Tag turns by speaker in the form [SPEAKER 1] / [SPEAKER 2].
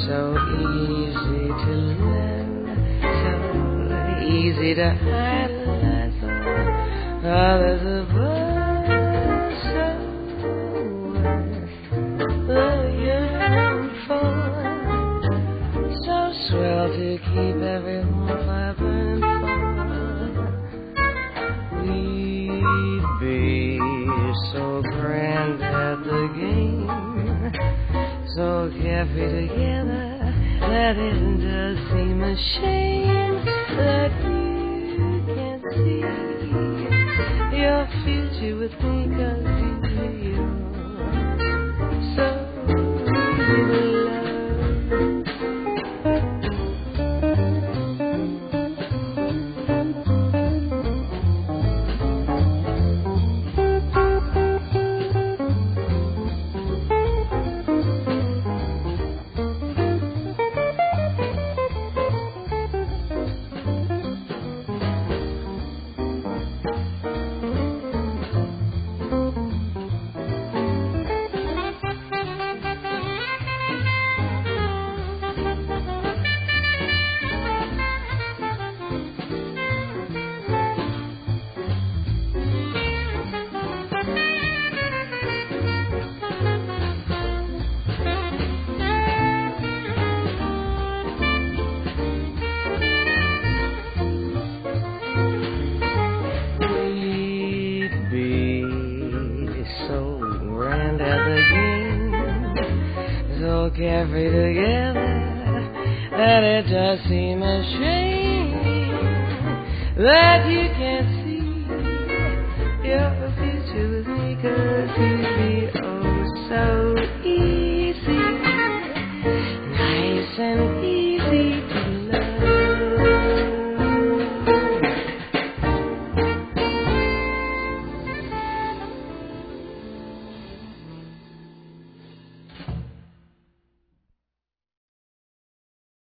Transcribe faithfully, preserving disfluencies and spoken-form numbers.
[SPEAKER 1] so easy to learn, so easy to idolize others above, so worth the yearning for, so swell to keep everyone clapping for. We'd be so grand at the game, so carefree together that it does seem a shame that you can't see your future with me, 'cause you're so easy to love. Carefree together that it does seem a shame that you can't see your future with me, 'cause you'd be oh so easy, nice and